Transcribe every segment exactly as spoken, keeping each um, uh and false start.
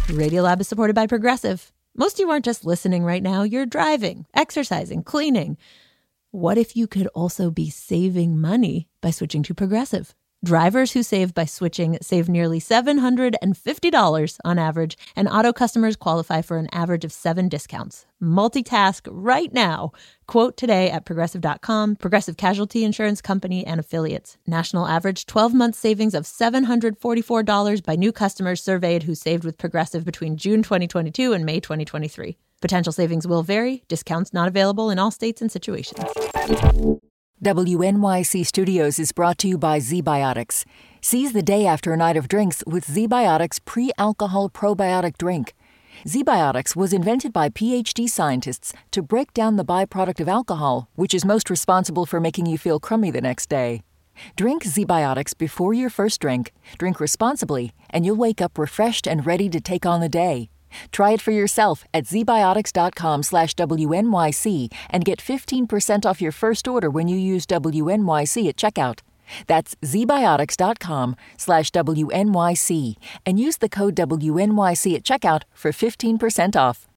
Radiolab is supported by Progressive. Most of you aren't just listening right now. You're driving, exercising, cleaning. What if you could also be saving money by switching to Progressive? Drivers who save by switching save nearly seven hundred fifty dollars on average, and auto customers qualify for an average of seven discounts. Multitask right now. Quote today at Progressive dot com. Progressive Casualty Insurance Company and Affiliates. National average twelve-month savings of seven hundred forty-four dollars by new customers surveyed who saved with Progressive between June twenty twenty-two and May twenty twenty-three. Potential savings will vary. Discounts not available in all states and situations. W N Y C Studios is brought to you by ZBiotics. Seize the day after a night of drinks with ZBiotics pre-alcohol probiotic drink. ZBiotics was invented by P H D scientists to break down the byproduct of alcohol, which is most responsible for making you feel crummy the next day. Drink ZBiotics before your first drink, drink responsibly, and you'll wake up refreshed and ready to take on the day. Try it for yourself at zbiotics.com slash WNYC and get fifteen percent off your first order when you use W N Y C at checkout. That's zbiotics.com slash WNYC and use the code W N Y C at checkout for fifteen percent off.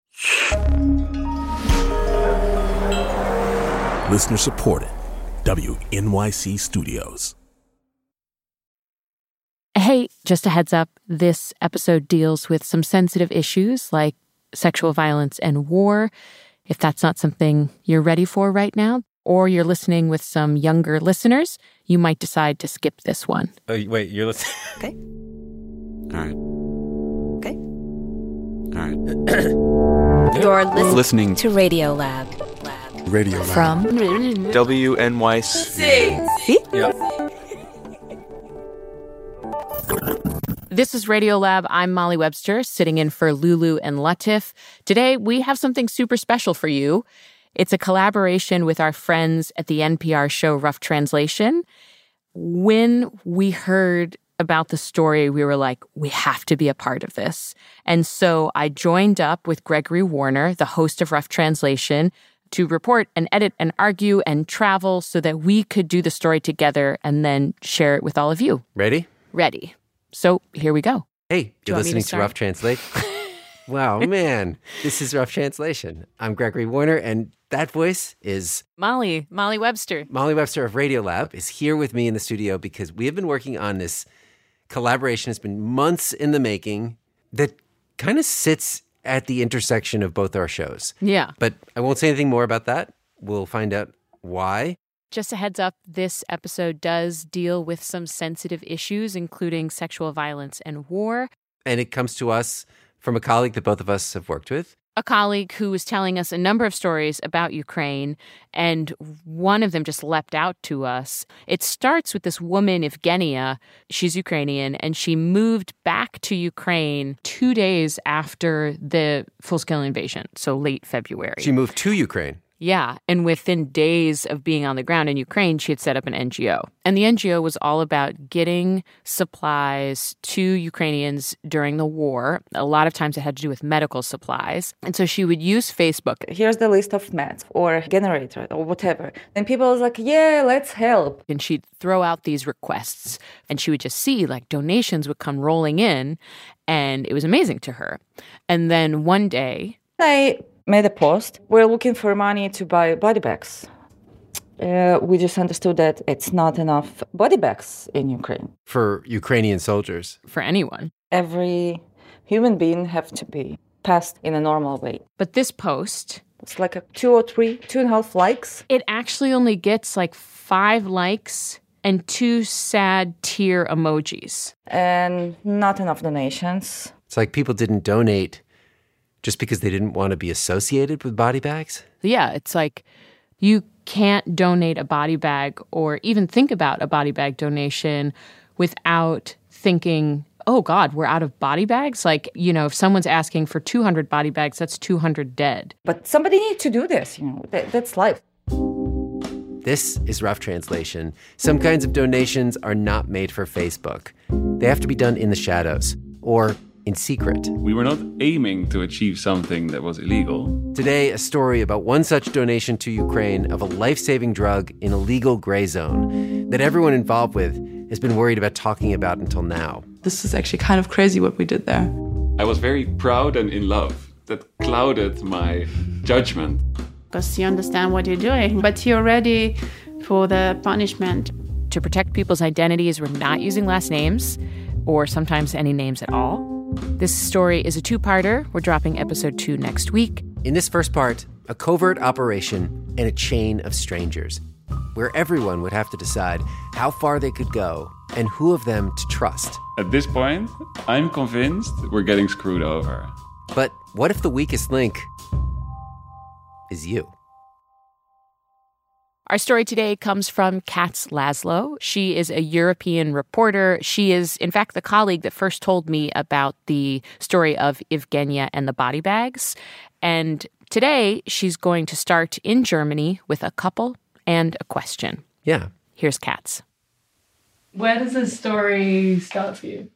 Listener supported. W N Y C Studios. Hey, just a heads up, this episode deals with some sensitive issues like sexual violence and war. If that's not something you're ready for right now, or you're listening with some younger listeners, you might decide to skip this one. Oh, wait, you're listening? Okay. All right. Okay. All right. You're listening, listening to Radiolab. Lab. Radio Lab. From W N Y C. See? Yep. This is Radiolab. I'm Molly Webster, sitting in for Lulu and Latif. Today, we have something super special for you. It's a collaboration with our friends at the N P R show Rough Translation. When we heard about the story, we were like, we have to be a part of this. And so I joined up with Gregory Warner, the host of Rough Translation, to report and edit and argue and travel so that we could do the story together and then share it with all of you. Ready? Ready. So here we go. Hey, you're listening to to Rough Translation. Wow, man. This is Rough Translation. I'm Gregory Warner, and that voice is Molly, Molly Webster. Molly Webster of Radiolab is here with me in the studio because we have been working on this collaboration. It's been months in the making that kind of sits at the intersection of both our shows. Yeah. But I won't say anything more about that. We'll find out why. Just a heads up, this episode does deal with some sensitive issues, including sexual violence and war. And it comes to us from a colleague that both of us have worked with. A colleague who was telling us a number of stories about Ukraine, and one of them just leapt out to us. It starts with this woman, Evgenia. She's Ukrainian, and she moved back to Ukraine two days after the full-scale invasion, so late February. She moved to Ukraine. Yeah, and within days of being on the ground in Ukraine, she had set up an N G O. And the N G O was all about getting supplies to Ukrainians during the war. A lot of times it had to do with medical supplies. And so she would use Facebook. Here's the list of meds or generator or whatever. And people was like, yeah, let's help. And she'd throw out these requests. And she would just see like donations would come rolling in. And it was amazing to her. And then one day, I made a post. We're looking for money to buy body bags. Uh, we just understood that it's not enough body bags in Ukraine. For Ukrainian soldiers. For anyone. Every human being have to be passed in a normal way. But this post, it's like a two or three, two and a half likes. It actually only gets like five likes and two sad tear emojis. And not enough donations. It's like people didn't donate just because they didn't want to be associated with body bags? Yeah, it's like you can't donate a body bag or even think about a body bag donation without thinking, oh, God, we're out of body bags? Like, you know, if someone's asking for two hundred body bags, that's two hundred dead. But somebody needs to do this, you know, that, that's life. This is Rough Translation. Some kinds of donations are not made for Facebook. They have to be done in the shadows or in secret. We were not aiming to achieve something that was illegal. Today, a story about one such donation to Ukraine of a life-saving drug in a legal gray zone that everyone involved with has been worried about talking about until now. This is actually kind of crazy what we did there. I was very proud and in love. That clouded my judgment. Because you understand what you're doing, but you're ready for the punishment. To protect people's identities, we're not using last names, or sometimes any names at all. This story is a two-parter. We're dropping episode two next week. In this first part, a covert operation and a chain of strangers, where everyone would have to decide how far they could go and who of them to trust. At this point, I'm convinced we're getting screwed over. But what if the weakest link is you? Our story today comes from Katz Laszlo. She is a European reporter. She is, in fact, the colleague that first told me about the story of Evgenia and the body bags. And today, she's going to start in Germany with a couple and a question. Yeah. Here's Katz. Where does this story start for you?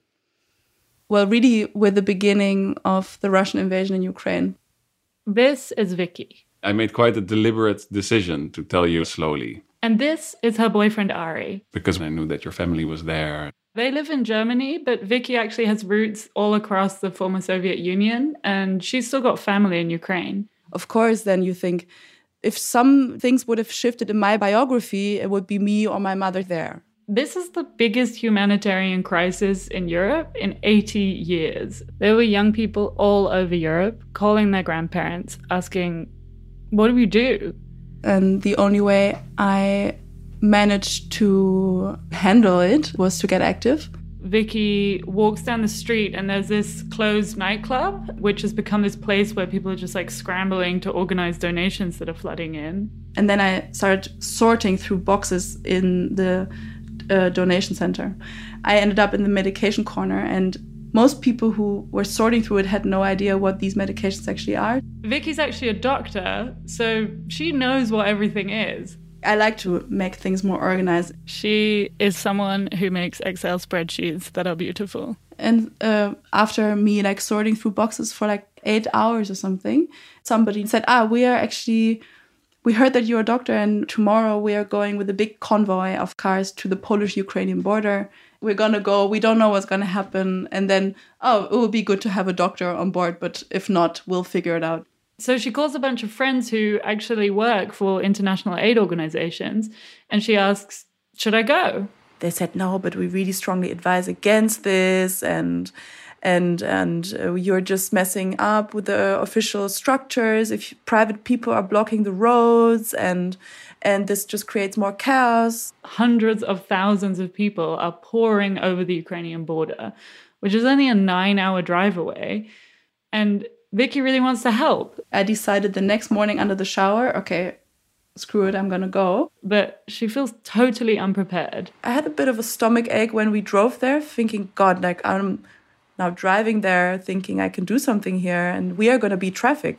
Well, really with the beginning of the Russian invasion in Ukraine. This is Vicky. I made quite a deliberate decision to tell you slowly. And this is her boyfriend, Ari. Because I knew that your family was there. They live in Germany, but Vicky actually has roots all across the former Soviet Union, and she's still got family in Ukraine. Of course, then you think, if some things would have shifted in my biography, it would be me or my mother there. This is the biggest humanitarian crisis in Europe in eighty years. There were young people all over Europe calling their grandparents, asking, what do we do? And the only way I managed to handle it was to get active. Vicky walks down the street and there's this closed nightclub, which has become this place where people are just like scrambling to organize donations that are flooding in. And then I started sorting through boxes in the uh, donation center. I ended up in the medication corner, and most people who were sorting through it had no idea what these medications actually are. Vicky's actually a doctor, so she knows what everything is. I like to make things more organized. She is someone who makes Excel spreadsheets that are beautiful. And uh, after me like sorting through boxes for like eight hours or something, somebody said, ah, we are actually, we heard that you're a doctor, and tomorrow we are going with a big convoy of cars to the Polish-Ukrainian border. We're going to go, we don't know what's going to happen. And then, oh, it would be good to have a doctor on board, but if not, we'll figure it out. So she calls a bunch of friends who actually work for international aid organizations, and she asks, should I go? They said, no, but we really strongly advise against this, and and and uh, you're just messing up with the official structures if private people are blocking the roads, and and this just creates more chaos. Hundreds of thousands of people are pouring over the Ukrainian border, which is only a nine-hour drive away, and Vicky really wants to help. I decided the next morning under the shower, okay, screw it, I'm gonna go. But she feels totally unprepared. I had a bit of a stomach ache when we drove there, thinking, God, like I'm now driving there, thinking I can do something here, and we are gonna be traffic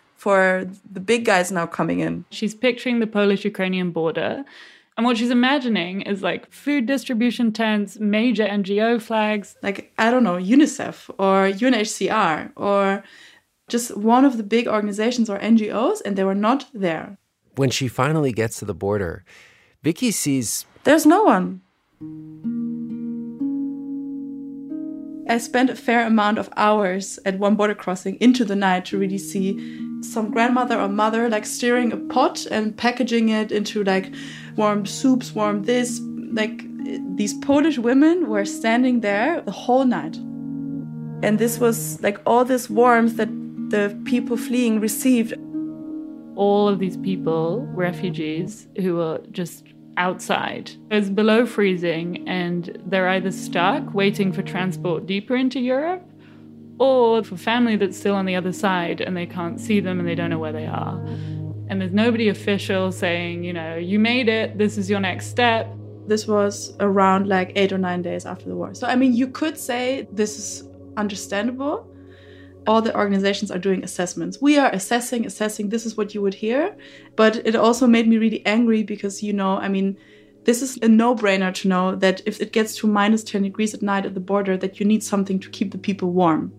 for the big guys now coming in. She's picturing the Polish-Ukrainian border, and what she's imagining is like food distribution tents, major N G O flags. Like, I don't know, UNICEF or U N H C R or just one of the big organizations or N G Os, and they were not there. When she finally gets to the border, Vicky sees... there's no one. I spent a fair amount of hours at one border crossing into the night to really see some grandmother or mother like stirring a pot and packaging it into like warm soups, warm this. Like these Polish women were standing there the whole night. And this was like all this warmth that the people fleeing received. All of these people, refugees, who are just outside. It's below freezing, and they're either stuck waiting for transport deeper into Europe, or for family that's still on the other side and they can't see them and they don't know where they are. And there's nobody official saying, you know, you made it, this is your next step. This was around like eight or nine days after the war. So, I mean, you could say this is understandable. All the organizations are doing assessments. We are assessing, assessing, this is what you would hear. But it also made me really angry because, you know, I mean, this is a no-brainer to know that if it gets to minus ten degrees at night at the border, that you need something to keep the people warm.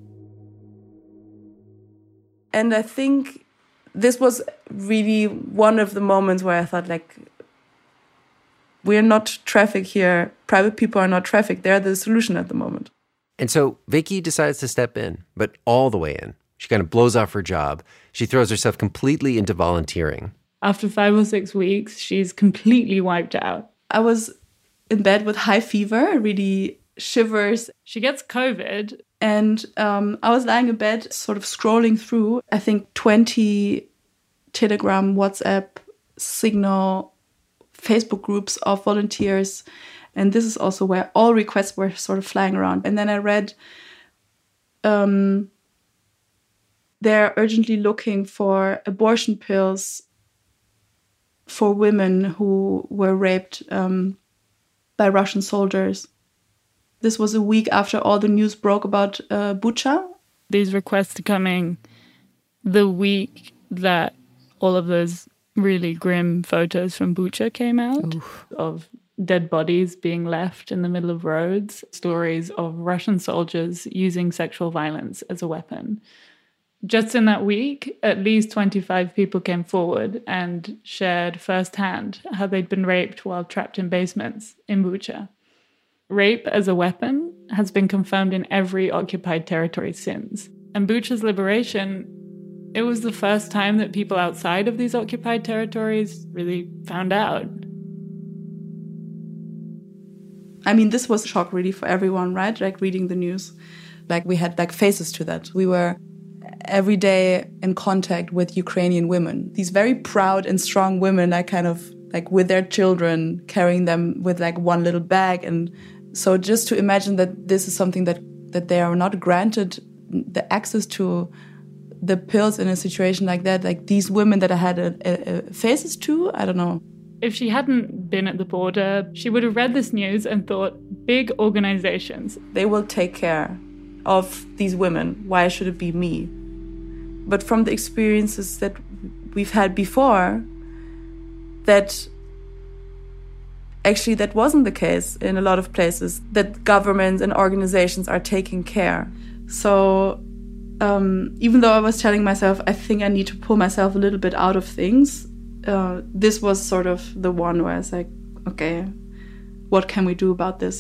And I think this was really one of the moments where I thought, like, we're not traffic here. Private people are not traffic. They're the solution at the moment. And so Vicky decides to step in, but all the way in. She kind of blows off her job. She throws herself completely into volunteering. After five or six weeks, she's completely wiped out. I was in bed with high fever, really shivers. She gets COVID. And um, I was lying in bed, sort of scrolling through, I think, twenty Telegram, WhatsApp, Signal, Facebook groups of volunteers. And this is also where all requests were sort of flying around. And then I read, um, they're urgently looking for abortion pills for women who were raped um, by Russian soldiers. This was a week after all the news broke about uh, Bucha. These requests are coming the week that all of those really grim photos from Bucha came out. Oof. Of dead bodies being left in the middle of roads, stories of Russian soldiers using sexual violence as a weapon. Just in that week, at least twenty-five people came forward and shared firsthand how they'd been raped while trapped in basements in Bucha. Rape as a weapon has been confirmed in every occupied territory since. And Bucha's liberation, it was the first time that people outside of these occupied territories really found out. I mean, this was a shock really for everyone, right? Like reading the news. Like we had like faces to that. We were every day in contact with Ukrainian women. These very proud and strong women, like kind of like with their children, carrying them with like one little bag. And so just to imagine that this is something that, that they are not granted the access to the pills in a situation like that, like these women that I had a, a, a faces to, I don't know. If she hadn't been at the border, she would have read this news and thought, big organizations. They will take care of these women. Why should it be me? But from the experiences that we've had before, that actually that wasn't the case in a lot of places, that governments and organizations are taking care. So um, even though I was telling myself, I think I need to pull myself a little bit out of things, uh, this was sort of the one where I was like, okay, what can we do about this?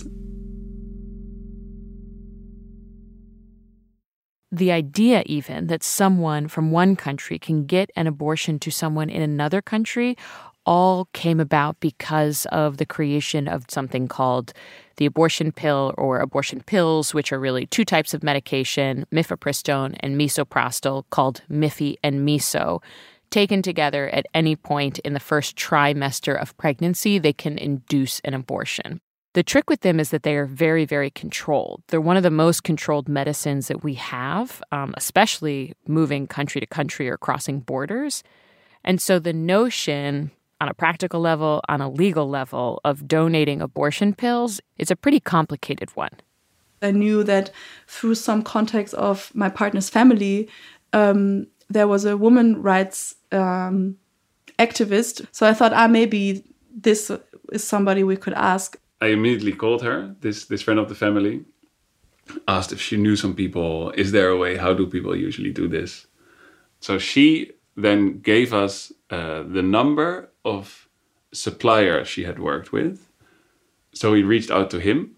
The idea even that someone from one country can get an abortion to someone in another country all came about because of the creation of something called the abortion pill or abortion pills, which are really two types of medication, mifepristone and misoprostol, called Miffy and Miso. Taken together at any point in the first trimester of pregnancy, they can induce an abortion. The trick with them is that they are very, very controlled. They're one of the most controlled medicines that we have, um, especially moving country to country or crossing borders. And so the notion on a practical level, on a legal level, of donating abortion pills is a pretty complicated one. I knew that through some context of my partner's family, um, there was a women's rights um, activist. So I thought, ah, maybe this is somebody we could ask. I immediately called her, this this friend of the family, asked if she knew some people. Is there a way? How do people usually do this? So she then gave us uh, the number of supplier she had worked with. So we reached out to him.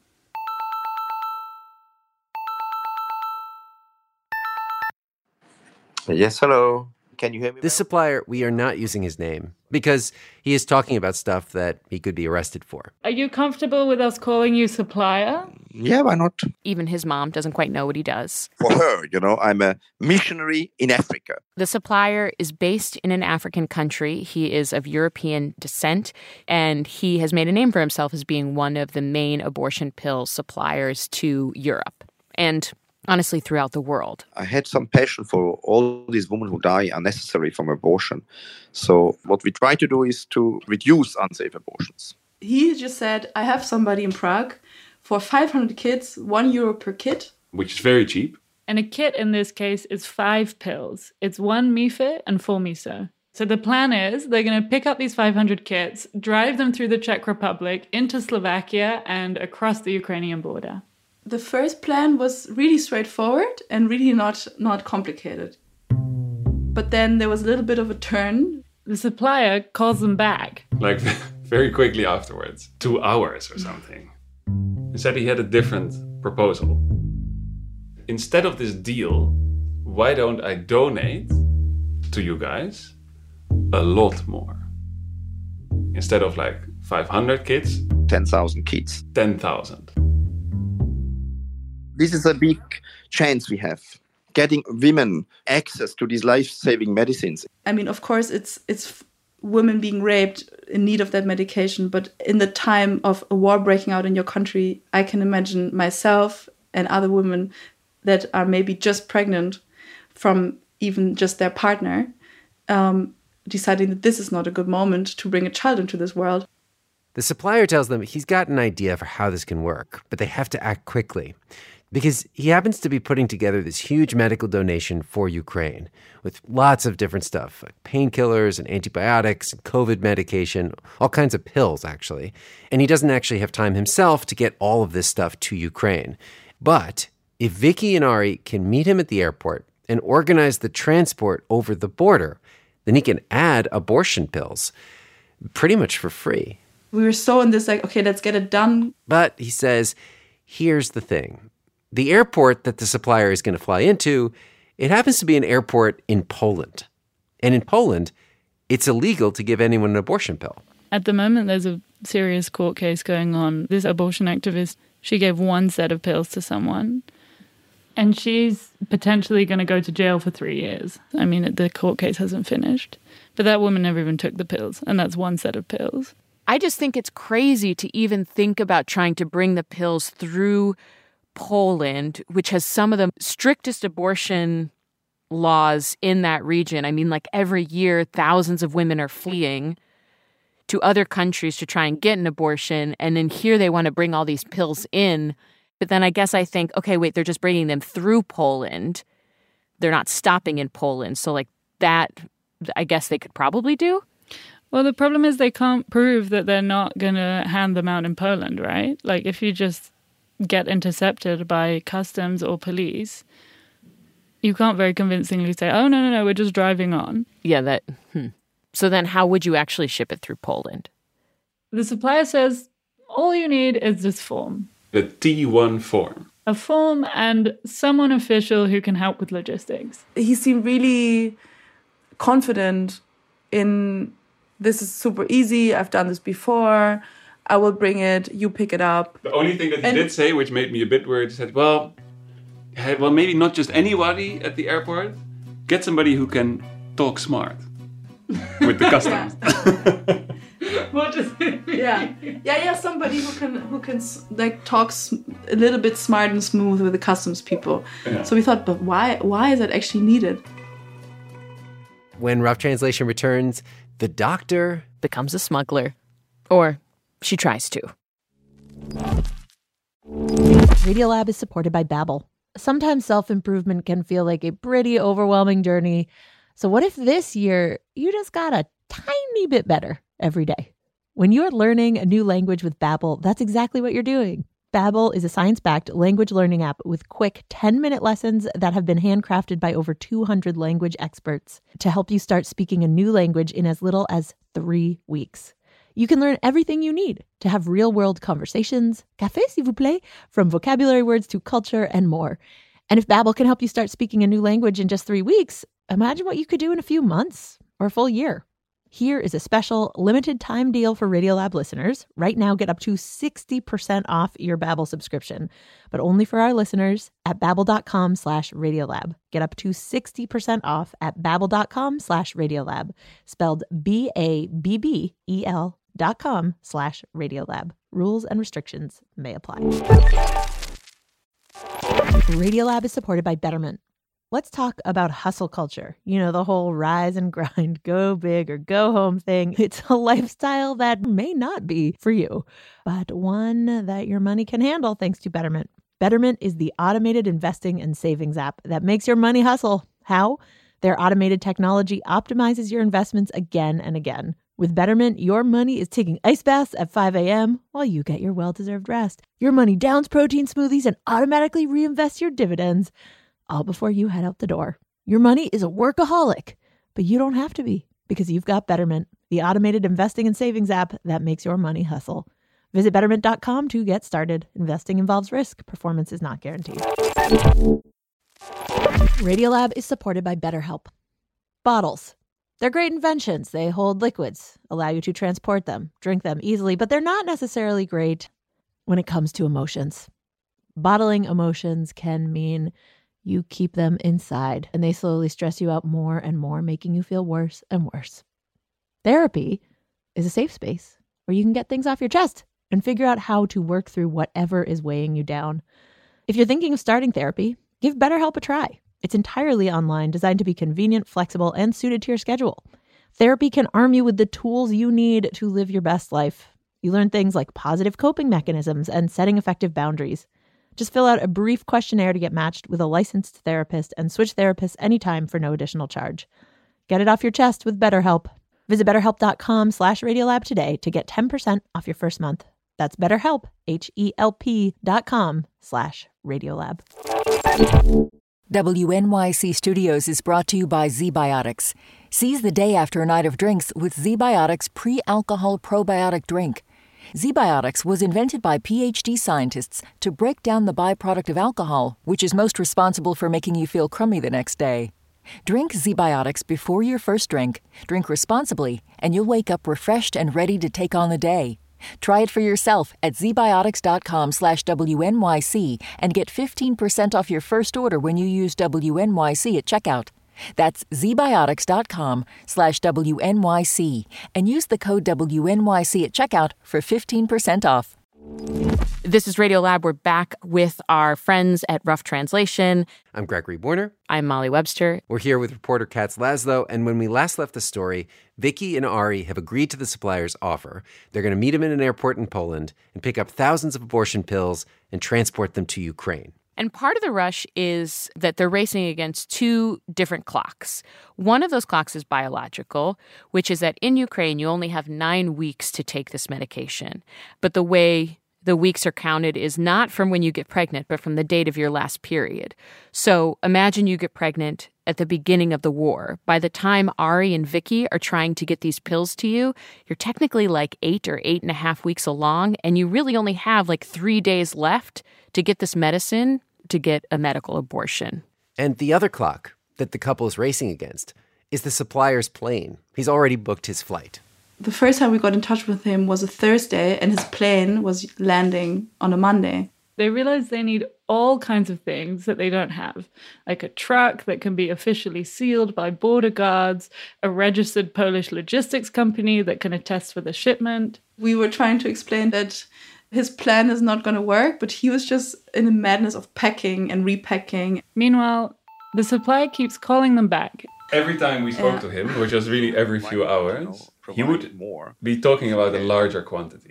Yes, hello. Can you hear me? This supplier, we are not using his name because he is talking about stuff that he could be arrested for. Are you comfortable with us calling you supplier? Yeah, why not? Even his mom doesn't quite know what he does. For her, you know, I'm a missionary in Africa. The supplier is based in an African country. He is of European descent, and he has made a name for himself as being one of the main abortion pill suppliers to Europe. And honestly, throughout the world. I had some passion for all these women who die unnecessarily from abortion. So what we try to do is to reduce unsafe abortions. He just said, I have somebody in Prague for five hundred kids, one euro per kit. Which is very cheap. And a kit in this case is five pills. It's one Mife and four Miso. So the plan is they're going to pick up these five hundred kits, drive them through the Czech Republic, into Slovakia, and across the Ukrainian border. The first plan was really straightforward and really not, not complicated. But then there was a little bit of a turn. The supplier calls them back. Like very quickly afterwards, two hours or something. He said he had a different proposal. instead of this deal, why don't I donate to you guys a lot more? Instead of like five hundred kids, ten thousand kids. ten thousand. This is a big chance we have, getting women access to these life-saving medicines. I mean, of course, it's it's women being raped in need of that medication, but in the time of a war breaking out in your country, I can imagine myself and other women that are maybe just pregnant from even just their partner, um, deciding that this is not a good moment to bring a child into this world. The supplier tells them he's got an idea for how this can work, but they have to act quickly. Because he happens to be putting together this huge medical donation for Ukraine with lots of different stuff, like painkillers and antibiotics and COVID medication, all kinds of pills, actually. And he doesn't actually have time himself to get all of this stuff to Ukraine. But if Vicky and Ari can meet him at the airport and organize the transport over the border, then he can add abortion pills pretty much for free. We were so in this, like, okay, let's get it done. But he says, here's the thing. The airport that the supplier is going to fly into, it happens to be an airport in Poland. And in Poland, it's illegal to give anyone an abortion pill. At the moment, there's a serious court case going on. This abortion activist, she gave one set of pills to someone, and she's potentially going to go to jail for three years. I mean, the court case hasn't finished. But that woman never even took the pills, and that's one set of pills. I just think it's crazy to even think about trying to bring the pills through Poland, which has some of the strictest abortion laws in that region. I mean, like every year, thousands of women are fleeing to other countries to try and get an abortion. And then here they want to bring all these pills in. But then I guess I think, okay, wait, they're just bringing them through Poland. They're not stopping in Poland. So like that, I guess they could probably do. Well, the problem is they can't prove that they're not going to hand them out in Poland, right? Like if you just get intercepted by customs or police, you can't very convincingly say, oh, no, no, no, we're just driving on. Yeah, that. Hmm. So then how would you actually ship it through Poland? The supplier says, all you need is this form. The T one form. A form and someone official who can help with logistics. He seemed really confident in, this is super easy, I've done this before, I will bring it, you pick it up. The only thing that he and did say, which made me a bit worried, he said, well, hey, well, maybe not just anybody at the airport. Get somebody who can talk smart with the customs. What does it mean? Yeah, yeah, yeah. Somebody who can who can like talk a little bit smart and smooth with the customs people. Yeah. So we thought, but why? Why is that actually needed? When Rough Translation returns, the doctor becomes a smuggler, or she tries to. Radiolab is supported by Babbel. Sometimes self-improvement can feel like a pretty overwhelming journey. So what if this year you just got a tiny bit better every day? When you're learning a new language with Babbel, that's exactly what you're doing. Babbel is a science-backed language learning app with quick ten-minute lessons that have been handcrafted by over two hundred language experts to help you start speaking a new language in as little as three weeks. You can learn everything you need to have real-world conversations, café s'il vous plaît, from vocabulary words to culture and more. And if Babbel can help you start speaking a new language in just three weeks, imagine what you could do in a few months or a full year. Here is a special limited time deal for Radiolab listeners. Right now, get up to sixty percent off your Babbel subscription, but only for our listeners at babbel.com slash Radiolab. Get up to sixty percent off at babbel.com slash Radiolab, spelled B A B B E L dot com slash Radiolab. Rules and restrictions may apply. Radiolab is supported by Betterment. Let's talk about hustle culture. You know, the whole rise and grind, go big or go home thing. It's a lifestyle that may not be for you, but one that your money can handle thanks to Betterment. Betterment is the automated investing and savings app that makes your money hustle. How? Their automated technology optimizes your investments again and again. With Betterment, your money is taking ice baths at five a.m. while you get your well-deserved rest. Your money downs protein smoothies and automatically reinvests your dividends, all before you head out the door. Your money is a workaholic, but you don't have to be because you've got Betterment, the automated investing and savings app that makes your money hustle. Visit betterment dot com to get started. Investing involves risk. Performance is not guaranteed. Radiolab is supported by BetterHelp. Bottles. They're great inventions. They hold liquids, allow you to transport them, drink them easily, but they're not necessarily great when it comes to emotions. Bottling emotions can mean you keep them inside, and they slowly stress you out more and more, making you feel worse and worse. Therapy is a safe space where you can get things off your chest and figure out how to work through whatever is weighing you down. If you're thinking of starting therapy, give BetterHelp a try. It's entirely online, designed to be convenient, flexible, and suited to your schedule. Therapy can arm you with the tools you need to live your best life. You learn things like positive coping mechanisms and setting effective boundaries. Just fill out a brief questionnaire to get matched with a licensed therapist and switch therapists anytime for no additional charge. Get it off your chest with BetterHelp. Visit betterhelp.com slash Radiolab today to get ten percent off your first month. That's BetterHelp, H-E-L-P dot com slash Radiolab. W N Y C Studios is brought to you by ZBiotics. Seize the day after a night of drinks with ZBiotics pre-alcohol probiotic drink. ZBiotics was invented by P H D scientists to break down the byproduct of alcohol, which is most responsible for making you feel crummy the next day. Drink ZBiotics before your first drink, drink responsibly, and you'll wake up refreshed and ready to take on the day. Try it for yourself at zbiotics.com slash WNYC and get fifteen percent off your first order when you use W N Y C at checkout. That's zbiotics.com slash WNYC and use the code W N Y C at checkout for fifteen percent off. This is Radiolab. We're back with our friends at Rough Translation. I'm Gregory Warner. I'm Molly Webster. We're here with reporter Katz Laszlo, and when we last left the story, Vicky and Ari have agreed to the supplier's offer. They're going to meet him in an airport in Poland and pick up thousands of abortion pills and transport them to Ukraine. And part of the rush is that they're racing against two different clocks. One of those clocks is biological, which is that in Ukraine, you only have nine weeks to take this medication. But the way the weeks are counted is not from when you get pregnant, but from the date of your last period. So imagine you get pregnant at the beginning of the war. By the time Ari and Vicky are trying to get these pills to you, you're technically like eight or eight and a half weeks along, and you really only have like three days left to get this medicine to get a medical abortion. And the other clock that the couple is racing against is the supplier's plane. He's already booked his flight. The first time we got in touch with him was a Thursday, and his plane was landing on a Monday. They realize they need all kinds of things that they don't have, like a truck that can be officially sealed by border guards, a registered Polish logistics company that can attest for the shipment. We were trying to explain that his plan is not going to work, but he was just in the madness of packing and repacking. Meanwhile, the supplier keeps calling them back. Every time we spoke Yeah. to him, which was really every few hours, he would be talking about a larger quantity.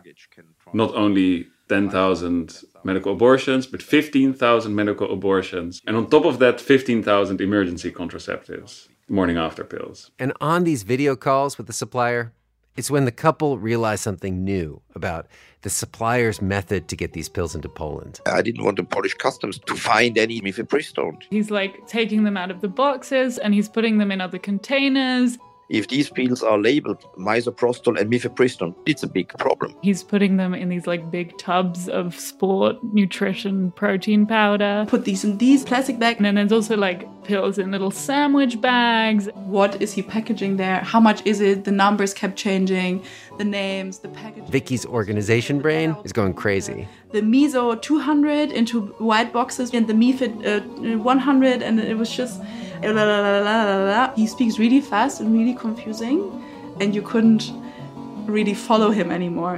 Not only ten thousand medical abortions, but fifteen thousand medical abortions. And on top of that, fifteen thousand emergency contraceptives, morning after pills. And on these video calls with the supplier, it's when the couple realized something new about the supplier's method to get these pills into Poland. I didn't want the Polish customs to find any mifepristone. He's like taking them out of the boxes and he's putting them in other containers. If these pills are labeled misoprostol and mifepristone, it's a big problem. He's putting them in these like big tubs of sport nutrition protein powder. Put these in these plastic bags. And then there's also like pills in little sandwich bags. What is he packaging there? How much is it? The numbers kept changing, the names, the packaging. Vicky's organization brain is going crazy. The Miso two hundred into white boxes and the Mifid uh, one hundred, and it was just la, la, la, la, la, la. He speaks really fast and really confusing, and you couldn't really follow him anymore.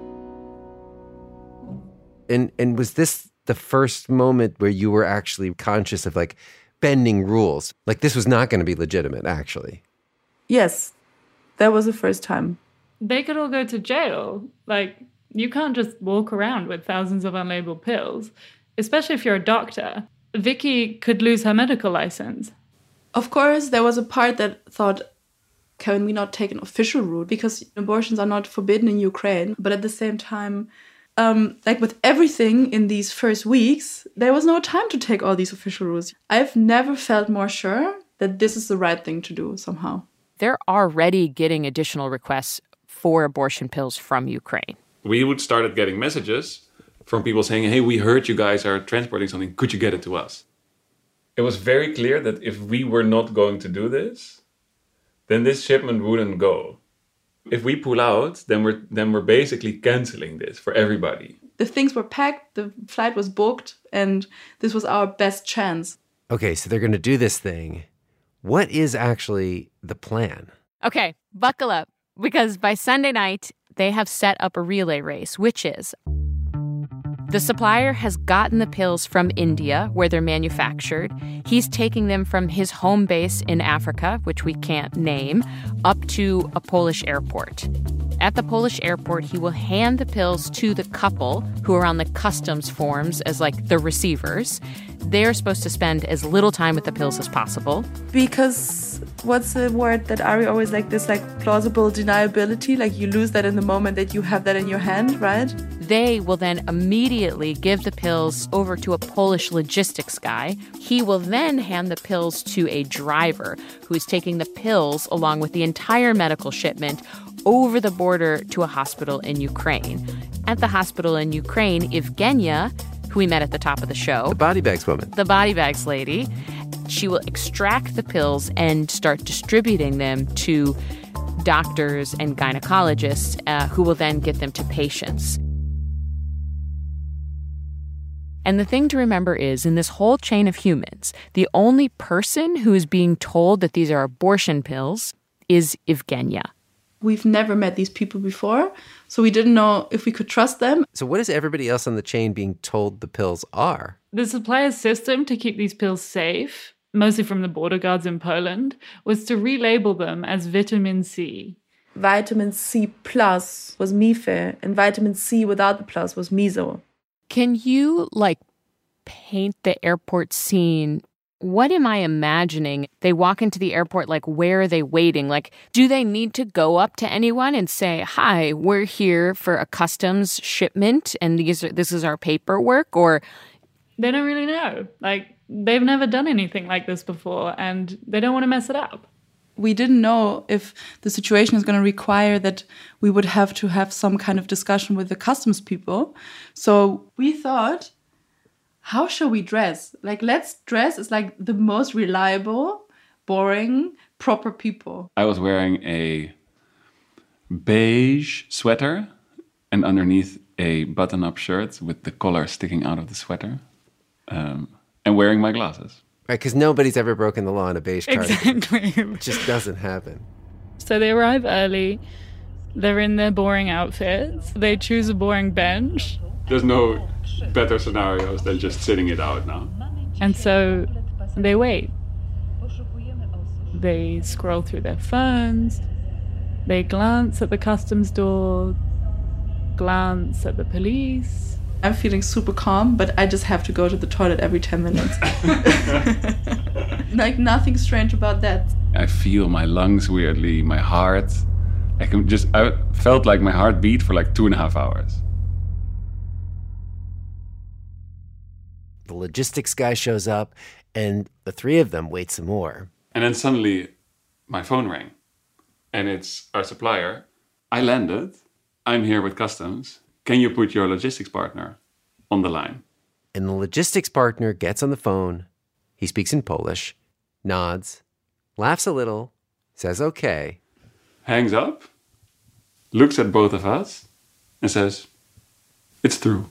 And and was this the first moment where you were actually conscious of like bending rules? Like this was not going to be legitimate, actually. Yes, that was the first time. They could all go to jail. Like, you can't just walk around with thousands of unlabeled pills, especially if you're a doctor. Vicky could lose her medical license. Of course, there was a part that thought, can we not take an official route? Because abortions are not forbidden in Ukraine. But at the same time, um, like with everything in these first weeks, there was no time to take all these official routes. I've never felt more sure that this is the right thing to do somehow. They're already getting additional requests for abortion pills from Ukraine. We would started getting messages from people saying, hey, we heard you guys are transporting something. Could you get it to us? it was very clear that if we were not going to do this, then this shipment wouldn't go. If we pull out, then we're then we're basically canceling this for everybody. The things were packed, the flight was booked, and this was our best chance. Okay, so they're going to do this thing. What is actually the plan? Okay, buckle up, because by Sunday night, they have set up a relay race, which is the supplier has gotten the pills from India, where they're manufactured. He's taking them from his home base in Africa, which we can't name, up to a Polish airport. At the Polish airport, he will hand the pills to the couple who are on the customs forms as like the receivers. They're supposed to spend as little time with the pills as possible. Because what's the word that Ari always like this, like plausible deniability? Like you lose that in the moment that you have that in your hand, right? They will then immediately give the pills over to a Polish logistics guy. He will then hand the pills to a driver who is taking the pills along with the entire medical shipment over the border to a hospital in Ukraine. At the hospital in Ukraine, Evgenia, who we met at the top of the show. The body bags woman. The body bags lady. She will extract the pills and start distributing them to doctors and gynecologists uh, who will then get them to patients. And the thing to remember is, in this whole chain of humans, the only person who is being told that these are abortion pills is Evgenia. We've never met these people before, so we didn't know if we could trust them. So what is everybody else on the chain being told the pills are? The supplier's system to keep these pills safe, mostly from the border guards in Poland, was to relabel them as vitamin C. Vitamin C plus was Mife, and vitamin C without the plus was Miso. Can you, like, paint the airport scene? What am I imagining? They walk into the airport, like, where are they waiting? Like, do they need to go up to anyone and say, hi, we're here for a customs shipment and these are, this is our paperwork? Or they don't really know. Like, they've never done anything like this before and they don't want to mess it up. We didn't know if the situation is going to require that we would have to have some kind of discussion with the customs people. So we thought, how shall we dress? Like, let's dress as like the most reliable, boring, proper people. I was wearing a beige sweater and underneath a button-up shirt with the collar sticking out of the sweater, um, and wearing my glasses. Right, because nobody's ever broken the law in a beige cardigan. Exactly. It just doesn't happen. So they arrive early. They're in their boring outfits. They choose a boring bench. There's no better scenarios than just sitting it out now. And so they wait. They scroll through their phones. They glance at the customs door, glance at the police. I'm feeling super calm, but I just have to go to the toilet every ten minutes. Like, nothing strange about that. I feel my lungs weirdly, my heart. I can just, I felt like my heart beat for like two and a half hours. The logistics guy shows up, and the three of them wait some more. And then suddenly, my phone rang. And it's our supplier. I landed. I'm here with customs. Can you put your logistics partner on the line? And the logistics partner gets on the phone. He speaks in Polish, nods, laughs a little, says okay. Hangs up, looks at both of us, and says, it's through.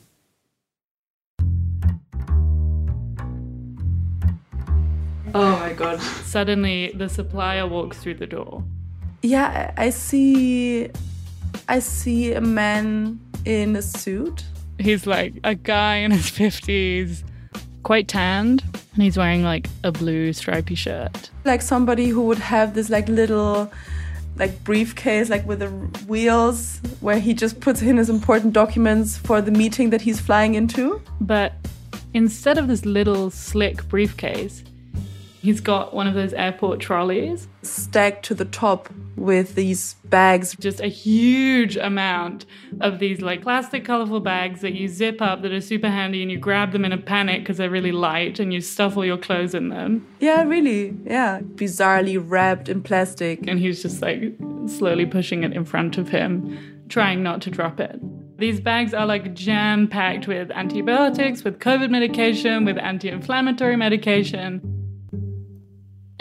Oh my God. Suddenly, the supplier walks through the door. Yeah, I see, I see a man in a suit. He's like a guy in his fifties, quite tanned, and he's wearing like a blue stripy shirt. Like somebody who would have this like little like briefcase like with the wheels where he just puts in his important documents for the meeting that he's flying into. But instead of this little slick briefcase, he's got one of those airport trolleys stacked to the top with these bags. Just a huge amount of these like plastic colorful bags that you zip up that are super handy, and you grab them in a panic because they're really light, and you stuff all your clothes in them. Yeah, really. Yeah. Bizarrely wrapped in plastic. And he's just like slowly pushing it in front of him, trying not to drop it. These bags are like jam-packed with antibiotics, with COVID medication, with anti-inflammatory medication.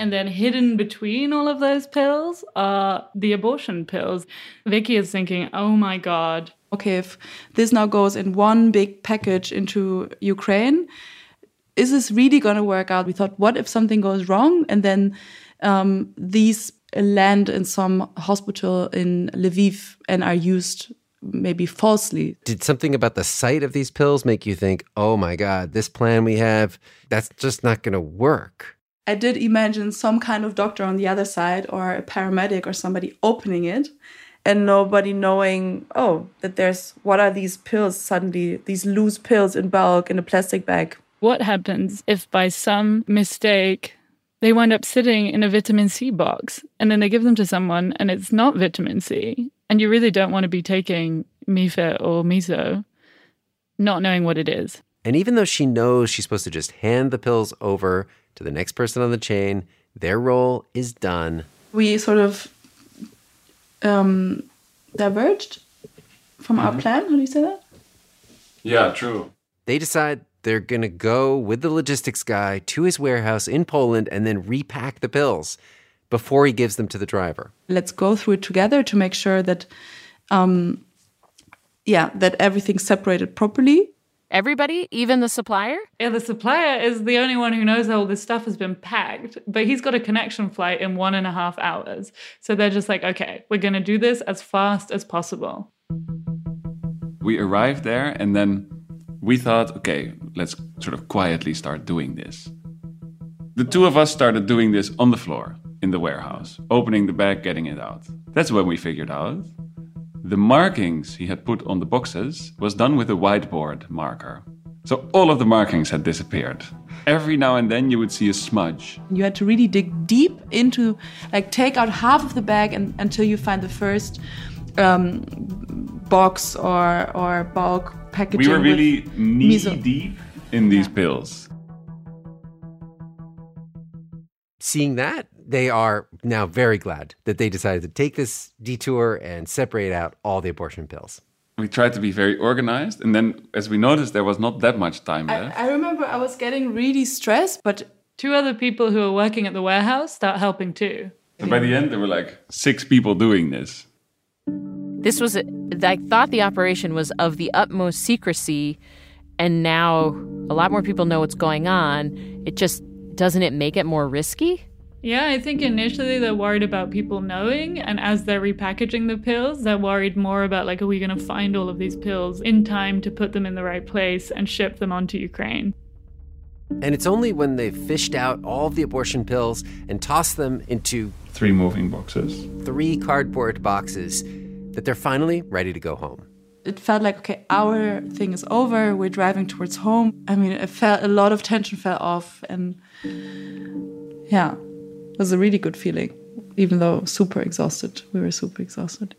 And then hidden between all of those pills are the abortion pills. Vicky is thinking, oh my God. Okay, if this now goes in one big package into Ukraine, is this really going to work out? We thought, what if something goes wrong? And then um, these land in some hospital in Lviv and are used maybe falsely. Did something about the sight of these pills make you think, oh my God, this plan we have, that's just not going to work? I did imagine some kind of doctor on the other side or a paramedic or somebody opening it and nobody knowing, oh, that there's, what are these pills suddenly, these loose pills in bulk in a plastic bag? What happens if by some mistake they wind up sitting in a vitamin C box and then they give them to someone and it's not vitamin C and you really don't want to be taking Mife or Miso, not knowing what it is. And even though she knows she's supposed to just hand the pills over to the next person on the chain, their role is done. We sort of um, diverged from mm-hmm. our plan. How do you say that? Yeah, true. They decide they're going to go with the logistics guy to his warehouse in Poland and then repack the pills before he gives them to the driver. Let's go through it together to make sure that, um, yeah, that everything's separated properly. Everybody, even the supplier? Yeah, the supplier is the only one who knows how all this stuff has been packed, but he's got a connection flight in one and a half hours. So they're just like, okay, we're going to do this as fast as possible. We arrived there and then we thought, okay, let's sort of quietly start doing this. The two of us started doing this on the floor in the warehouse, opening the bag, getting it out. That's when we figured out the markings he had put on the boxes was done with a whiteboard marker. So all of the markings had disappeared. Every now and then you would see a smudge. You had to really dig deep into, like take out half of the bag and, until you find the first um, box or, or bulk packaging. We were really knee deep in these yeah. pills. Seeing that, they are now very glad that they decided to take this detour and separate out all the abortion pills. We tried to be very organized, and then as we noticed, there was not that much time left. I, I remember I was getting really stressed, but two other people who were working at the warehouse start helping too. So by the end, there were like six people doing this. This was, a, I thought the operation was of the utmost secrecy, and now a lot more people know what's going on. It just, doesn't it make it more risky? Yeah, I think initially they're worried about people knowing, and as they're repackaging the pills, they're worried more about, like, are we going to find all of these pills in time to put them in the right place and ship them onto Ukraine? And it's only when they've fished out all of the abortion pills and tossed them into three moving boxes, three cardboard boxes, that they're finally ready to go home. It felt like, okay, our thing is over. We're driving towards home. I mean, it felt, a lot of tension fell off. And yeah, it was a really good feeling, even though super exhausted. We were super exhausted.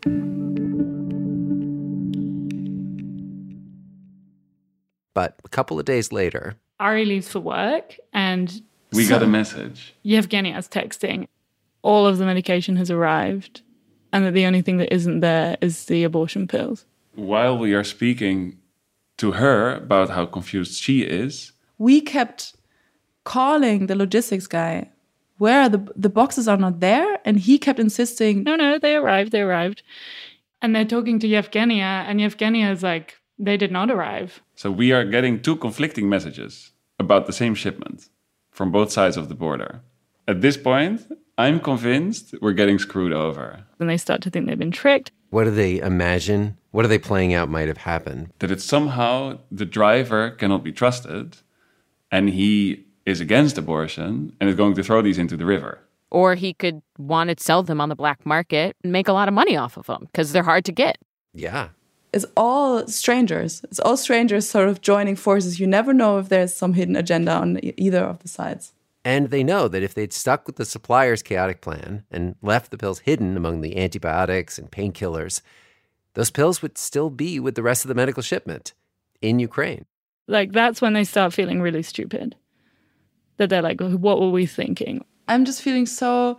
But a couple of days later, Ari leaves for work and we so got a message. Yevgenia is texting. All of the medication has arrived and that the only thing that isn't there is the abortion pills. While we are speaking to her about how confused she is, we kept calling the logistics guy. Where are the the boxes are not there? And he kept insisting, no, no, they arrived, they arrived. And they're talking to Yevgenia, and Yevgenia is like, they did not arrive. So we are getting two conflicting messages about the same shipment from both sides of the border. At this point, I'm convinced we're getting screwed over. And they start to think they've been tricked. What do they imagine? What are they playing out might have happened? That it's somehow the driver cannot be trusted and he is against abortion and is going to throw these into the river. Or he could want to sell them on the black market and make a lot of money off of them because they're hard to get. Yeah. It's all strangers. It's all strangers sort of joining forces. You never know if there's some hidden agenda on either of the sides. And they know that if they'd stuck with the supplier's chaotic plan and left the pills hidden among the antibiotics and painkillers, those pills would still be with the rest of the medical shipment in Ukraine. Like, that's when they start feeling really stupid. That they're like, what were we thinking? I'm just feeling so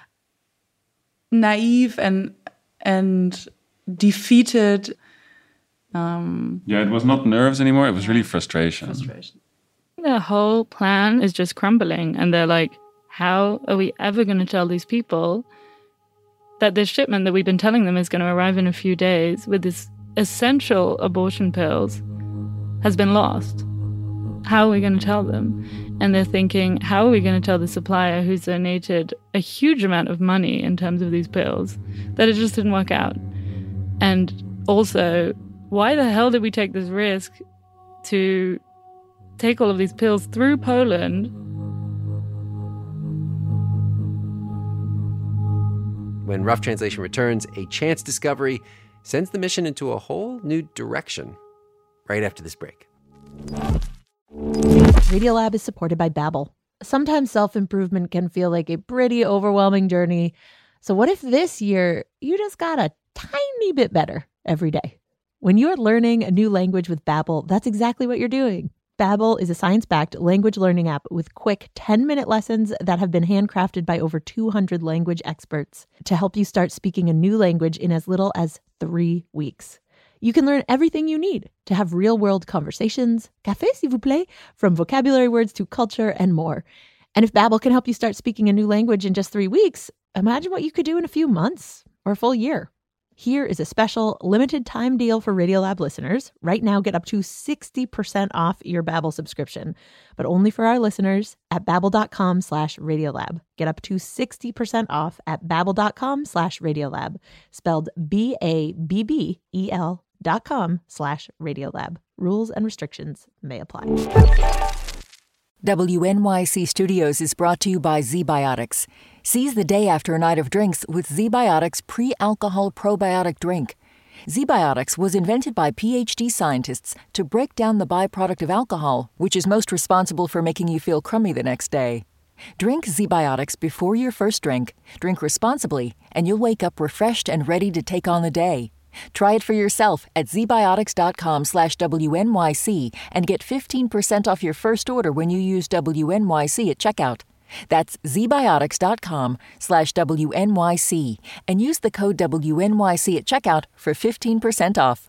naive and and defeated. Um, yeah, it was not nerves anymore. It was really frustration. Frustration. Their whole plan is just crumbling. And they're like, How are we ever going to tell these people that this shipment that we've been telling them is going to arrive in a few days with this essential abortion pills has been lost? How are we going to tell them? And they're thinking, how are we going to tell the supplier who's donated a huge amount of money in terms of these pills that it just didn't work out? And also, why the hell did we take this risk to take all of these pills through Poland? When Rough Translation returns, a chance discovery sends the mission into a whole new direction. Right after this break. Radiolab is supported by Babbel. Sometimes self-improvement can feel like a pretty overwhelming journey. So what if this year you just got a tiny bit better every day? When you're learning a new language with Babbel, that's exactly what you're doing. Babbel is a science-backed language learning app with quick ten-minute lessons that have been handcrafted by over two hundred language experts to help you start speaking a new language in as little as three weeks. You can learn everything you need to have real-world conversations, café s'il vous plaît, from vocabulary words to culture and more. And if Babbel can help you start speaking a new language in just three weeks, imagine what you could do in a few months or a full year. Here is a special limited time deal for Radiolab listeners. Right now, get up to sixty percent off your Babbel subscription, but only for our listeners at babbel.com slash Radiolab. Get up to sixty percent off at babbel.com slash Radiolab, spelled B A B B E L dot com slash Radiolab. Rules and restrictions may apply. W N Y C Studios is brought to you by ZBiotics. Seize the day after a night of drinks with ZBiotics pre-alcohol probiotic drink. ZBiotics was invented by P H D scientists to break down the byproduct of alcohol, which is most responsible for making you feel crummy the next day. Drink ZBiotics before your first drink, drink responsibly, and you'll wake up refreshed and ready to take on the day. Try it for yourself at zbiotics.com slash WNYC and get fifteen percent off your first order when you use W N Y C at checkout. That's zbiotics.com slash WNYC and use the code W N Y C at checkout for fifteen percent off.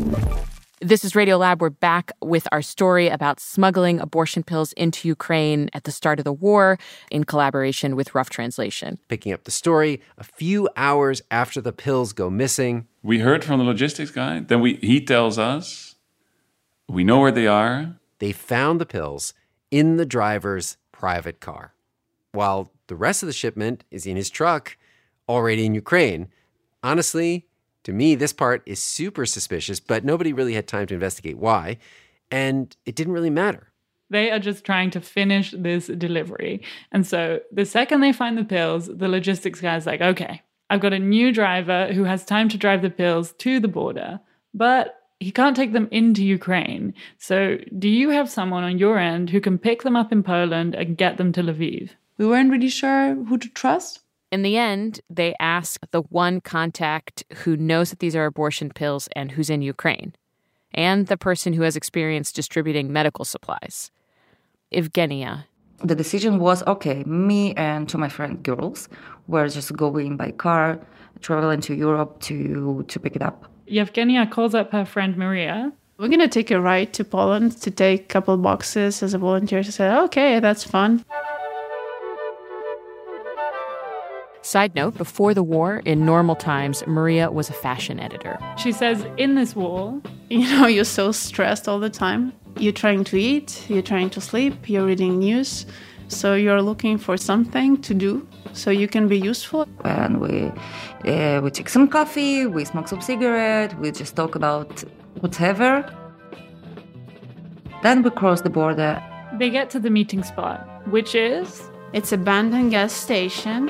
This is Radiolab. We're back with our story about smuggling abortion pills into Ukraine at the start of the war in collaboration with Rough Translation. Picking up the story a few hours after the pills go missing. We heard from the logistics guy. Then we he tells us we know where they are. They found the pills in the driver's private car, while the rest of the shipment is in his truck, already in Ukraine. Honestly, to me, this part is super suspicious, but nobody really had time to investigate why, and it didn't really matter. They are just trying to finish this delivery. And so the second they find the pills, the logistics guy's like, okay, I've got a new driver who has time to drive the pills to the border, but he can't take them into Ukraine. So do you have someone on your end who can pick them up in Poland and get them to Lviv? We weren't really sure who to trust. In the end, they ask the one contact who knows that these are abortion pills and who's in Ukraine, and the person who has experience distributing medical supplies, Evgenia. The decision was, okay, me and two of my friend girls were just going by car, traveling to Europe to, to pick it up. Evgenia calls up her friend Maria. We're going to take a ride to Poland to take a couple boxes as a volunteer. She said, okay, that's fun. Side note, before the war, in normal times, Maria was a fashion editor. She says, in this war, you know, you're so stressed all the time. You're trying to eat, you're trying to sleep, you're reading news. So you're looking for something to do so you can be useful. And we, uh, we take some coffee, we smoke some cigarette, we just talk about whatever. Then we cross the border. They get to the meeting spot, which is? It's an abandoned gas station.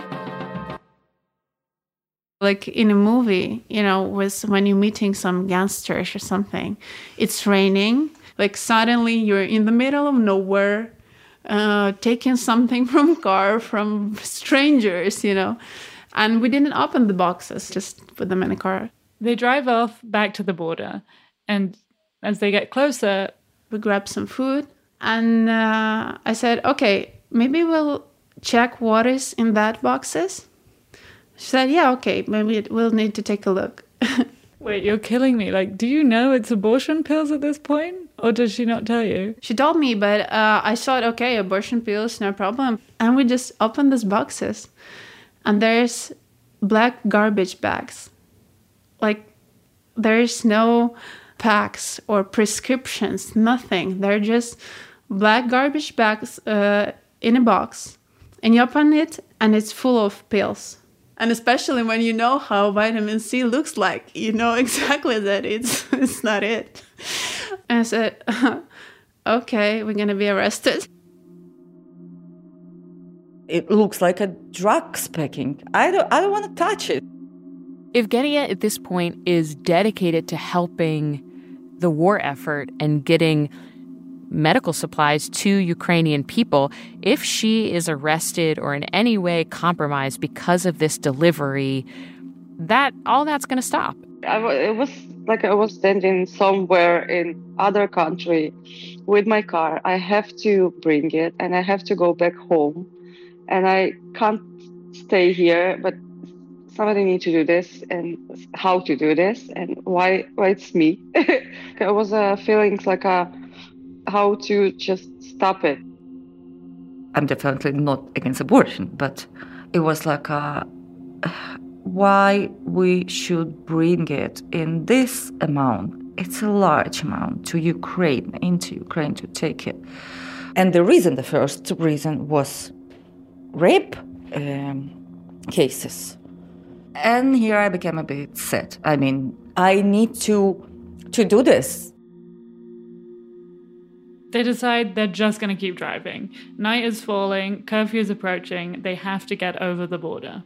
Like in a movie, you know, with when you're meeting some gangsters or something, it's raining. Like suddenly you're in the middle of nowhere, uh, taking something from car from strangers, you know. And we didn't open the boxes, just put them in the car. They drive off back to the border. And as they get closer, we grab some food. And uh, I said, okay, maybe we'll check what is in that boxes. She said, yeah, okay, maybe we'll need to take a look. Wait, you're killing me. Like, do you know it's abortion pills at this point? Or did she not tell you? She told me, but uh, I thought, okay, abortion pills, no problem. And we just opened these boxes. And there's black garbage bags. Like, there's no packs or prescriptions, nothing. They're just black garbage bags uh, in a box. And you open it, and it's full of pills. And especially when you know how vitamin C looks like, you know exactly that it's it's not it. And I said, okay, we're going to be arrested. It looks like a drugs packing. I don't, I don't want to touch it. Evgenia, at this point, is dedicated to helping the war effort and getting medical supplies to Ukrainian people. If she is arrested or in any way compromised because of this delivery, that all that's going to stop. I w- it was like I was standing somewhere in other country with my car. I have to bring it and I have to go back home. And I can't stay here, but somebody needs to do this and how to do this and why, why it's me. It was a feeling like a how to just stop it. I'm definitely not against abortion, but it was like a, why we should bring it in this amount. It's a large amount to Ukraine, into Ukraine to take it. And the reason, the first reason was rape um, cases. And here I became a bit sad. I mean, I need to to do this. They decide they're just going to keep driving. Night is falling, curfew is approaching, they have to get over the border.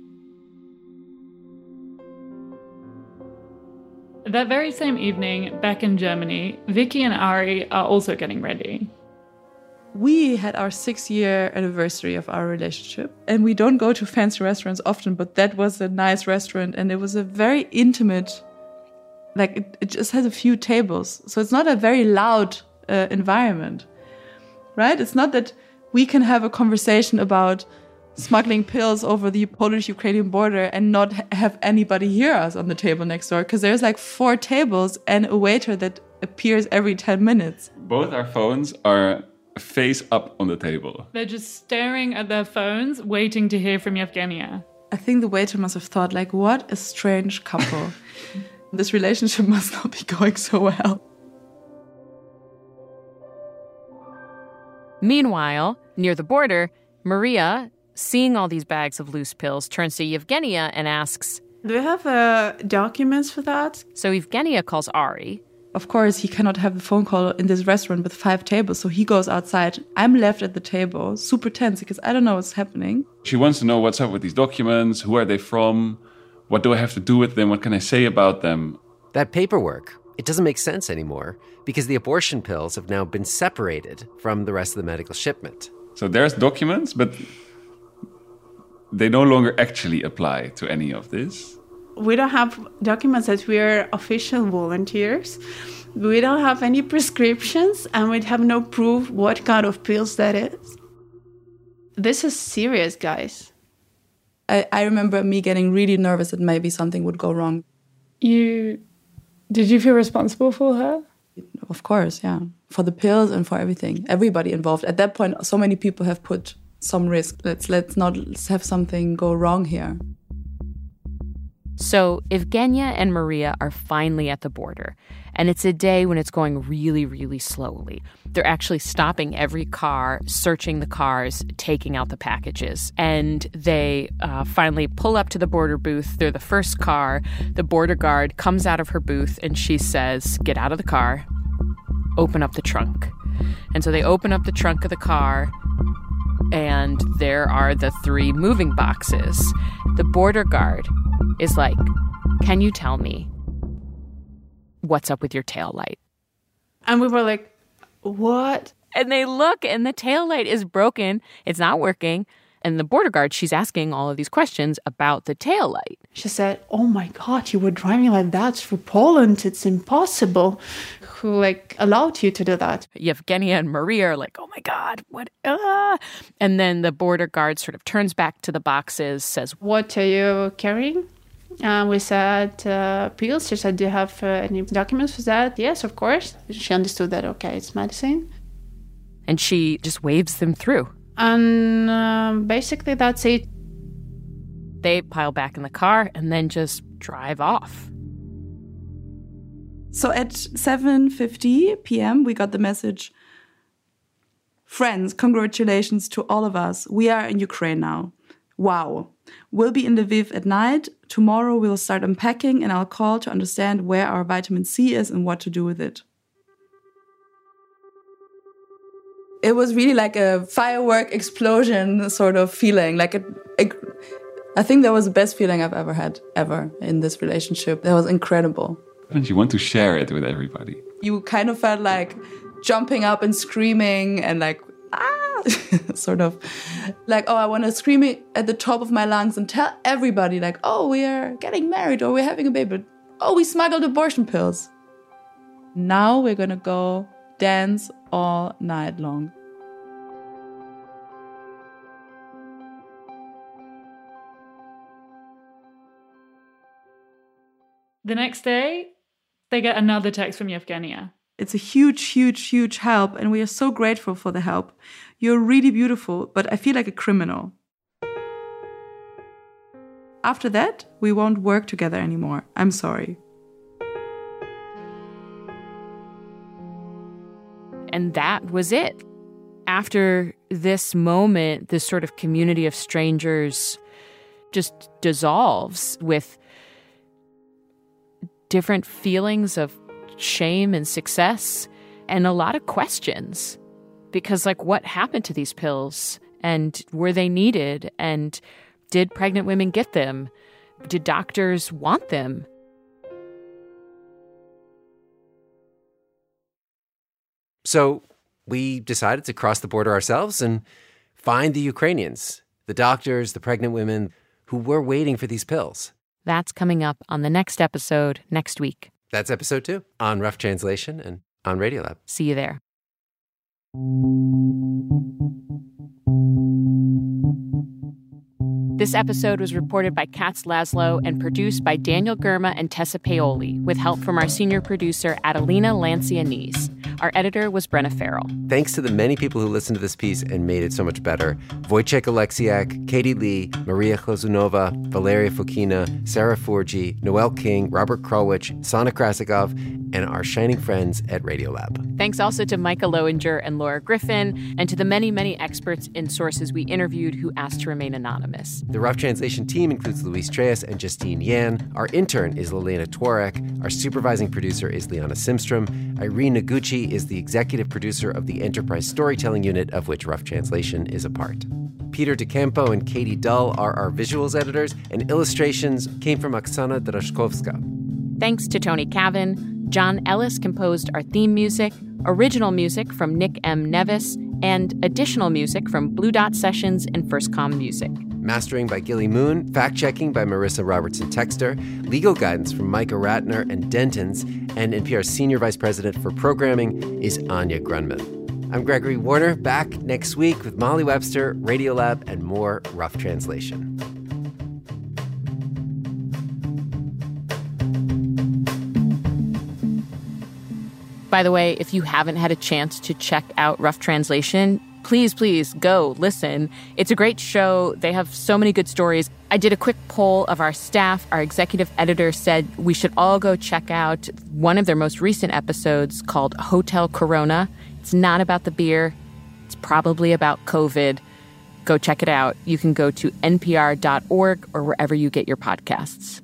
That very same evening, back in Germany, Vicky and Ari are also getting ready. We had our six-year anniversary of our relationship, and we don't go to fancy restaurants often, but that was a nice restaurant, and it was a very intimate, like it, it just has a few tables, so it's not a very loud uh, environment, right? It's not that we can have a conversation about smuggling pills over the Polish-Ukrainian border and not ha- have anybody hear us on the table next door, because there's like four tables and a waiter that appears every ten minutes. Both our phones are face up on the table. They're just staring at their phones, waiting to hear from Evgenia. I think the waiter must have thought, like, what a strange couple. This relationship must not be going so well. Meanwhile, near the border, Maria, seeing all these bags of loose pills, turns to Evgenia and asks, do you have uh, documents for that? So Evgenia calls Ari. Of course, he cannot have a phone call in this restaurant with five tables, so he goes outside. I'm left at the table, super tense, because I don't know what's happening. She wants to know what's up with these documents, who are they from, what do I have to do with them, what can I say about them? That paperwork, it doesn't make sense anymore because the abortion pills have now been separated from the rest of the medical shipment. So there's documents, but they no longer actually apply to any of this. We don't have documents that we're official volunteers. We don't have any prescriptions, and we have no proof what kind of pills that is. This is serious, guys. I, I remember me getting really nervous that maybe something would go wrong. You... Did you feel responsible for her? Of course, yeah. For the pills and for everything. Everybody involved. At that point, so many people have put some risk. Let's, let's not let's have something go wrong here. So Evgenia and Maria are finally at the border, and it's a day when it's going really, really slowly. They're actually stopping every car, searching the cars, taking out the packages, and they uh, finally pull up to the border booth. They're the first car. The border guard comes out of her booth, and she says, "Get out of the car, open up the trunk." And so they open up the trunk of the car, and there are the three moving boxes. The border guard is like, "Can you tell me what's up with your taillight?" And we were like, what? And they look, and the taillight is broken. It's not working. And the border guard, she's asking all of these questions about the taillight. She said, oh my God, you were driving like that through Poland. It's impossible. Who, like, allowed you to do that? Evgenia and Maria are like, oh my God, what? Ah. And then the border guard sort of turns back to the boxes, says, what are you carrying? Uh, we said, uh, pills. She said, do you have uh, any documents for that? Yes, of course. She understood that, okay, it's medicine. And she just waves them through. And um, basically that's it. They pile back in the car and then just drive off. So at seven fifty p.m., we got the message, friends, congratulations to all of us. We are in Ukraine now. Wow. We'll be in Lviv at night. Tomorrow we'll start unpacking and I'll call to understand where our vitamin C is and what to do with it. It was really like a firework explosion sort of feeling. Like a, a, I think that was the best feeling I've ever had, ever, in this relationship. That was incredible. And you want to share it with everybody. You kind of felt like jumping up and screaming and like, ah, sort of. Like, oh, I want to scream it at the top of my lungs and tell everybody, like, oh, we are getting married or we're having a baby. Oh, we smuggled abortion pills. Now we're going to go dance all night long. The next day, they get another text from Yevgenia. It's a huge, huge, huge help, and we are so grateful for the help. You're really beautiful, but I feel like a criminal. After that, we won't work together anymore. I'm sorry. And that was it. After this moment, this sort of community of strangers just dissolves with different feelings of shame and success and a lot of questions. Because, like, what happened to these pills? And were they needed? And did pregnant women get them? Did doctors want them? So we decided to cross the border ourselves and find the Ukrainians, the doctors, the pregnant women who were waiting for these pills. That's coming up on the next episode next week. That's episode two on Rough Translation and on Radiolab. See you there. This episode was reported by Katz Laszlo and produced by Daniel Germa and Tessa Paoli, with help from our senior producer, Adelina Lancia-Nees. Our editor was Brenna Farrell. Thanks to the many people who listened to this piece and made it so much better. Wojciech Oleksiak, Katie Lee, Maria Chlazunova, Valeria Fokina, Sarah Forgy, Noel King, Robert Krulwich, Sana Krasikov, and our shining friends at Radiolab. Thanks also to Micah Lowinger and Laura Griffin, and to the many, many experts and sources we interviewed who asked to remain anonymous. The Rough Translation team includes Luis Treyes and Justine Yan. Our intern is Lelena Tworek. Our supervising producer is Liana Simstrom. Irene Noguchi is the executive producer of the Enterprise Storytelling Unit, of which Rough Translation is a part. Peter DeCampo and Katie Dull are our visuals editors, and illustrations came from Oksana Drashkovska. Thanks to Tony Cavan. John Ellis composed our theme music, original music from Nick M. Nevis, and additional music from Blue Dot Sessions and First Com Music. Mastering by Gilly Moon, fact-checking by Marissa Robertson-Texter, legal guidance from Micah Ratner and Dentons, and N P R's Senior Vice President for Programming is Anya Grunman. I'm Gregory Warner, back next week with Molly Webster, Radiolab, and more Rough Translation. By the way, if you haven't had a chance to check out Rough Translation, please, please go listen. It's a great show. They have so many good stories. I did a quick poll of our staff. Our executive editor said we should all go check out one of their most recent episodes called Hotel Corona. It's not about the beer. It's probably about COVID. Go check it out. You can go to N P R dot org or wherever you get your podcasts.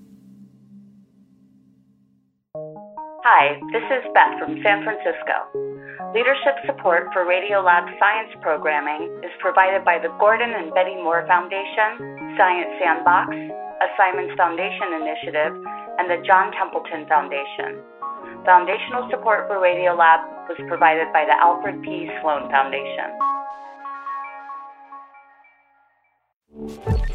Hi, this is Beth from San Francisco. Leadership support for Radiolab science programming is provided by the Gordon and Betty Moore Foundation, Science Sandbox, a Simons Foundation initiative, and the John Templeton Foundation. Foundational support for Radiolab was provided by the Alfred P. Sloan Foundation.